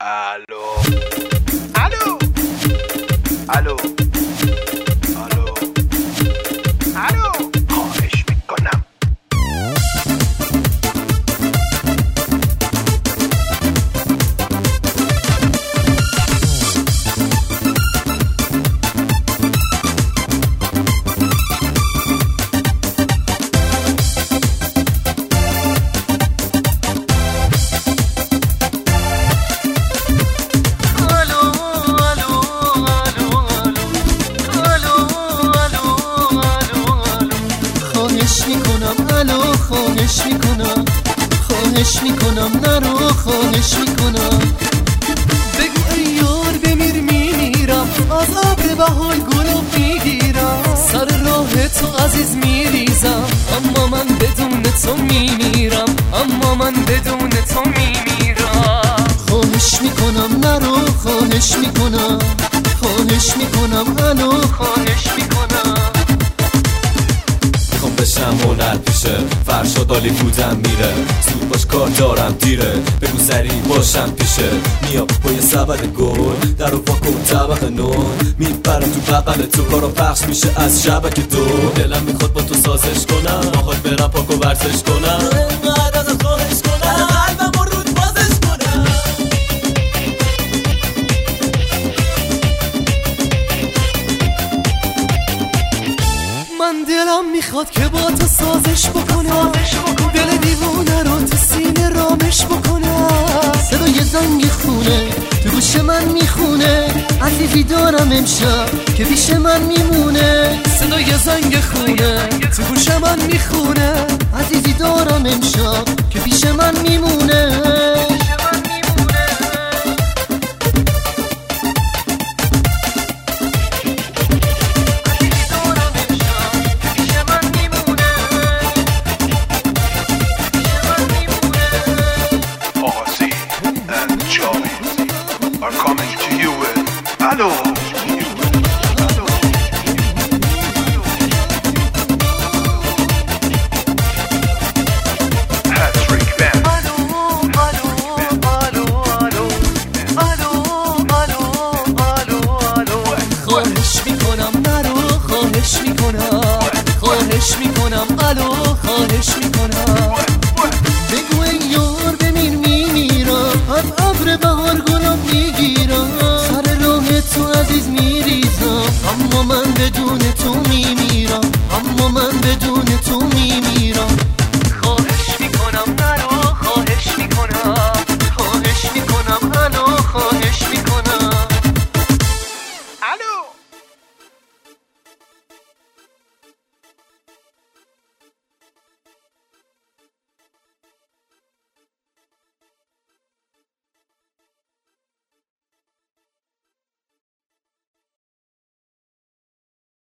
الو الو الو الو الو خواهش میکنم خواهش میکنم نرو، خواهش میکنم بگو ای یار بمیر میمیرم، از ابر بهار گلو میگیرم، سر راه تو عزیز میریزم، اما من بدون تو میمیرم، اما من بدون تو میمیرم. خواهش میکنم نرو، خواهش میکنم، خواهش میکنم الو، خواهش میکنم. بشم هنر پیشه فرشاد عالی بودم میره، زود باش کار دارم دیره، بگو سریع باشم پیشه، میام با یه سبد گل در و واکن طبق نون، میپرم تو بقل تو کارا پخش میشه از شبکه دو، دلم میخواد با تو سازش کنم، آخواد برم پاک و ورزش کنم، اینقدر ازت خواهش کنم قلبم رو رود بازش کنم. من دلم میخواد که با تو سازش بکنم، دل دیوونه رو تو سینه رامش بکنم، صدای زنگ خونه تو گوش من میخونه، عزیزی دارم امشب که پیش من میمونه، صدای زنگ خونه تو گوش من میخونه، عزیزی دارم امشب که پیش من میمونه. Are coming to you with Hello. Patrick Van. خواهش میکنم نرو، خواهش میکنم، خواهش میکنم الو، خواهش میکنم بگو ای یار بمیر میمیرم، از ابر بهار گلم میگیرم، سر راه تو عزیز میریزم، اما من بدون تو میمیرم، اما من بدون تو میمیرم.